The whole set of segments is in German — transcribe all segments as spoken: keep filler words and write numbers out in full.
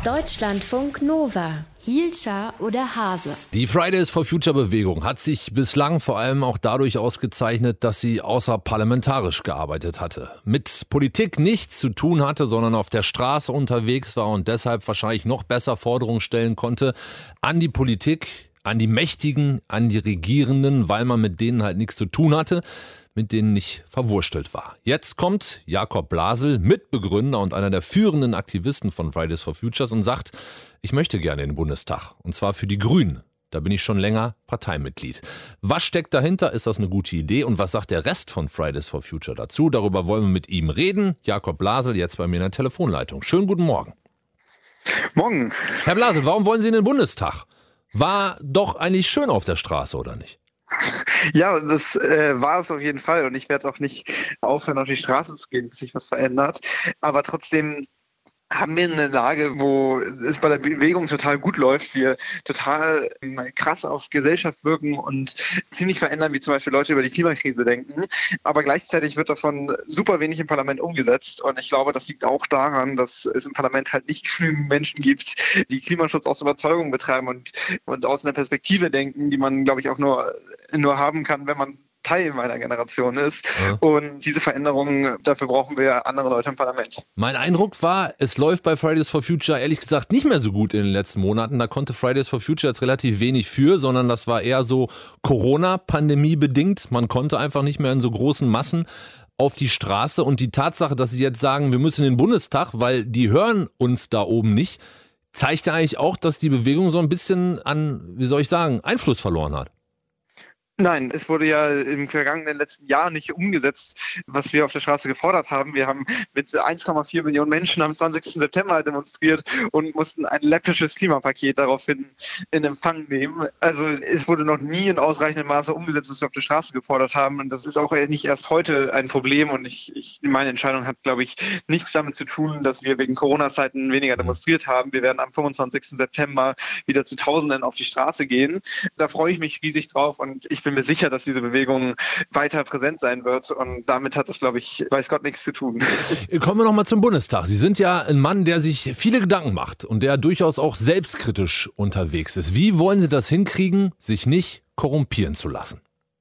Deutschlandfunk Nova. Hielscher oder Hase? Die Fridays for Future Bewegung hat sich bislang vor allem auch dadurch ausgezeichnet, dass sie außerparlamentarisch gearbeitet hatte. Mit Politik nichts zu tun hatte, sondern auf der Straße unterwegs war und deshalb wahrscheinlich noch besser Forderungen stellen konnte an die Politik, an die Mächtigen, an die Regierenden, weil man mit denen halt nichts zu tun hatte, mit denen nicht verwurstelt war. Jetzt kommt Jakob Blasel, Mitbegründer und einer der führenden Aktivisten von Fridays for Futures und sagt, ich möchte gerne in den Bundestag, und zwar für die Grünen. Da bin ich schon länger Parteimitglied. Was steckt dahinter? Ist das eine gute Idee? Und was sagt der Rest von Fridays for Future dazu? Darüber wollen wir mit ihm reden. Jakob Blasel, jetzt bei mir in der Telefonleitung. Schönen guten Morgen. Morgen. Herr Blasel, warum wollen Sie in den Bundestag? War doch eigentlich schön auf der Straße, oder nicht? Ja, das äh, war es auf jeden Fall und ich werde auch nicht aufhören, auf die Straße zu gehen, bis sich was verändert. Aber trotzdem haben wir eine Lage, wo es bei der Bewegung total gut läuft, wir total krass auf Gesellschaft wirken und ziemlich verändern, wie zum Beispiel Leute über die Klimakrise denken. Aber gleichzeitig wird davon super wenig im Parlament umgesetzt und ich glaube, das liegt auch daran, dass es im Parlament halt nicht genügend Menschen gibt, die Klimaschutz aus Überzeugung betreiben und, und aus einer Perspektive denken, die man, glaube ich, auch nur, nur haben kann, wenn man Teil meiner Generation ist. Ja. Und diese Veränderungen, dafür brauchen wir andere Leute im Parlament. Mein Eindruck war, es läuft bei Fridays for Future ehrlich gesagt nicht mehr so gut in den letzten Monaten. Da konnte Fridays for Future jetzt relativ wenig für, sondern das war eher so Corona-Pandemie bedingt. Man konnte einfach nicht mehr in so großen Massen auf die Straße. Und die Tatsache, dass sie jetzt sagen, wir müssen in den Bundestag, weil die hören uns da oben nicht, zeigt ja eigentlich auch, dass die Bewegung so ein bisschen an, wie soll ich sagen, Einfluss verloren hat. Nein, es wurde ja im vergangenen letzten Jahr nicht umgesetzt, was wir auf der Straße gefordert haben. Wir haben mit eins Komma vier Millionen Menschen am zwanzigsten September demonstriert und mussten ein läppisches Klimapaket daraufhin in Empfang nehmen. Also es wurde noch nie in ausreichendem Maße umgesetzt, was wir auf der Straße gefordert haben. Und das ist auch nicht erst heute ein Problem. Und ich, ich meine Entscheidung hat, glaube ich, nichts damit zu tun, dass wir wegen Corona-Zeiten weniger demonstriert haben. Wir werden am fünfundzwanzigsten September wieder zu Tausenden auf die Straße gehen. Da freue ich mich riesig drauf und ich Ich bin mir sicher, dass diese Bewegung weiter präsent sein wird und damit hat das, glaube ich, weiß Gott nichts zu tun. Kommen wir noch mal zum Bundestag. Sie sind ja ein Mann, der sich viele Gedanken macht und der durchaus auch selbstkritisch unterwegs ist. Wie wollen Sie das hinkriegen, sich nicht korrumpieren zu lassen?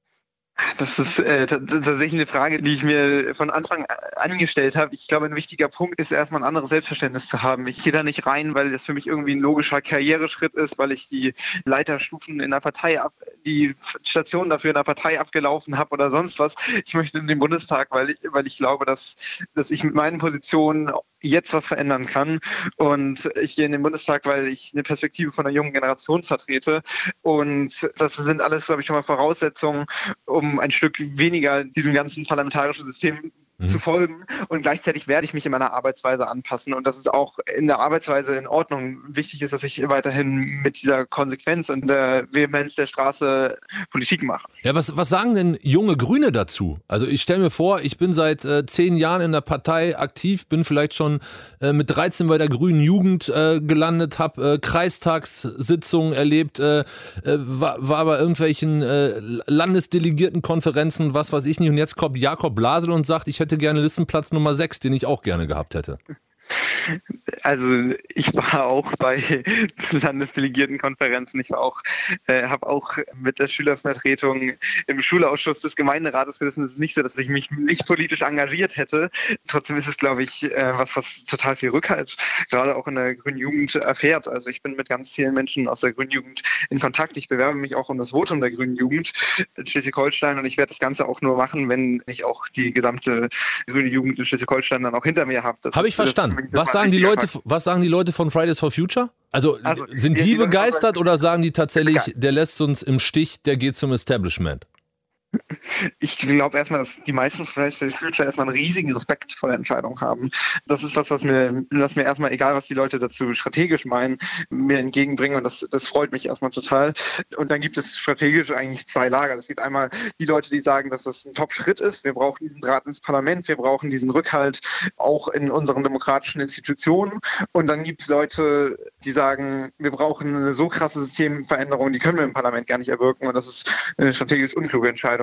Das ist äh, t- tatsächlich eine Frage, die ich mir von Anfang an gestellt habe. Ich glaube, ein wichtiger Punkt ist erstmal ein anderes Selbstverständnis zu haben. Ich gehe da nicht rein, weil das für mich irgendwie ein logischer Karriereschritt ist, weil ich die Leiterstufen in der Partei, ab, die Station dafür in der Partei abgelaufen habe oder sonst was. Ich möchte in den Bundestag, weil ich, weil ich glaube, dass, dass ich mit meinen Positionen jetzt was verändern kann. Und ich gehe in den Bundestag, weil ich eine Perspektive von einer jungen Generation vertrete. Und das sind alles, glaube ich, schon mal Voraussetzungen, um ein Stück weniger diesem ganzen parlamentarischen System mhm. zu folgen. Und gleichzeitig werde ich mich in meiner Arbeitsweise anpassen. Und das ist auch in der Arbeitsweise in Ordnung. Wichtig ist, dass ich weiterhin mit dieser Konsequenz und der Vehemenz der Straße Politik mache. Ja, was, was sagen denn junge Grüne dazu? Also ich stelle mir vor, ich bin seit äh, zehn Jahren in der Partei aktiv, bin vielleicht schon äh, mit dreizehn bei der Grünen Jugend äh, gelandet, habe äh, Kreistagssitzungen erlebt, äh, äh, war, war bei irgendwelchen äh, Landesdelegiertenkonferenzen, was weiß ich nicht. Und jetzt kommt Jakob Blasel und sagt, ich hätte gerne Listenplatz Nummer sechs, den ich auch gerne gehabt hätte. Also ich war auch bei Landesdelegiertenkonferenzen, ich war auch, äh, habe auch mit der Schülervertretung im Schulausschuss des Gemeinderates gesessen. Es ist nicht so, dass ich mich nicht politisch engagiert hätte. Trotzdem ist es, glaube ich, äh, was, was total viel Rückhalt gerade auch in der Grünen Jugend erfährt. Also ich bin mit ganz vielen Menschen aus der Grünen Jugend in Kontakt. Ich bewerbe mich auch um das Votum der Grünen Jugend in Schleswig-Holstein und ich werde das Ganze auch nur machen, wenn ich auch die gesamte Grüne Jugend in Schleswig-Holstein dann auch hinter mir habe. Habe ich verstanden. Was sagen die Leute, was sagen die Leute von Fridays for Future? Also, also sind die, die begeistert oder sagen die tatsächlich, der lässt uns im Stich, der geht zum Establishment? Ich glaube erstmal, dass die meisten Fridays for Future erstmal einen riesigen Respekt vor der Entscheidung haben. Das ist was, was mir, was mir erstmal, egal was die Leute dazu strategisch meinen, mir entgegenbringen und das, das freut mich erstmal total. Und dann gibt es strategisch eigentlich zwei Lager. Es gibt einmal die Leute, die sagen, dass das ein Top-Schritt ist. Wir brauchen diesen Draht ins Parlament, wir brauchen diesen Rückhalt auch in unseren demokratischen Institutionen. Und dann gibt es Leute, die sagen, wir brauchen eine so krasse Systemveränderung, die können wir im Parlament gar nicht erwirken und das ist eine strategisch unkluge Entscheidung.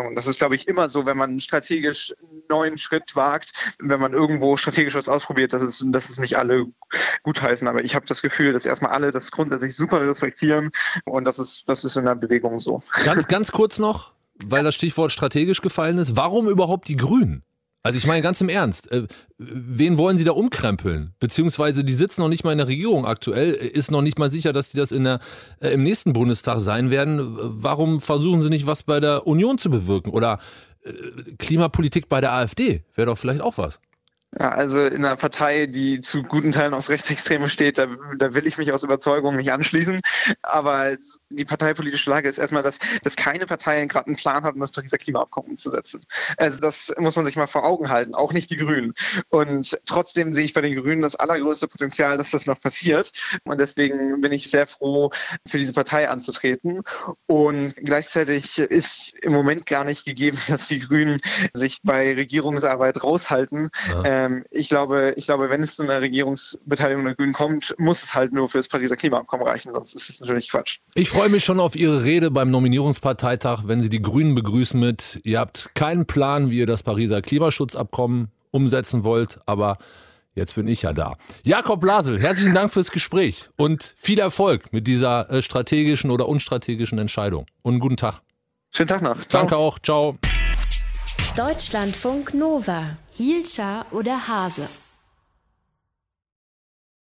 Entscheidungen. Das ist, glaube ich, immer so, wenn man strategisch einen neuen Schritt wagt, wenn man irgendwo strategisch was ausprobiert, dass es, dass es nicht alle gutheißen. Aber ich habe das Gefühl, dass erstmal alle das grundsätzlich super respektieren und das ist, das ist in der Bewegung so. Ganz, ganz kurz noch, weil das Stichwort strategisch gefallen ist. Warum überhaupt die Grünen? Also ich meine ganz im Ernst, äh, wen wollen Sie da umkrempeln? Beziehungsweise die sitzen noch nicht mal in der Regierung aktuell, ist noch nicht mal sicher, dass die das in der, äh, im nächsten Bundestag sein werden. Warum versuchen Sie nicht, was bei der Union zu bewirken? Oder äh, Klimapolitik bei der AfD wäre doch vielleicht auch was. Ja, also in einer Partei, die zu guten Teilen aus Rechtsextreme steht, da, da will ich mich aus Überzeugung nicht anschließen. Aber die parteipolitische Lage ist erstmal, dass, dass keine Partei gerade einen Plan hat, um das Pariser Klimaabkommen umzusetzen. Also das muss man sich mal vor Augen halten, auch nicht die Grünen. Und trotzdem sehe ich bei den Grünen das allergrößte Potenzial, dass das noch passiert. Und deswegen bin ich sehr froh, für diese Partei anzutreten. Und gleichzeitig ist im Moment gar nicht gegeben, dass die Grünen sich bei Regierungsarbeit raushalten. Ja. Ich glaube, ich glaube, wenn es zu einer Regierungsbeteiligung der Grünen kommt, muss es halt nur für das Pariser Klimaabkommen reichen, sonst ist es natürlich Quatsch. Ich freue mich schon auf Ihre Rede beim Nominierungsparteitag, wenn Sie die Grünen begrüßen mit, ihr habt keinen Plan, wie ihr das Pariser Klimaschutzabkommen umsetzen wollt, aber jetzt bin ich ja da. Jakob Blasel, herzlichen Dank fürs Gespräch und viel Erfolg mit dieser äh, strategischen oder unstrategischen Entscheidung. Und einen guten Tag. Schönen Tag noch. Ciao. Danke auch. Ciao. Deutschlandfunk Nova. Hielscher oder Hase?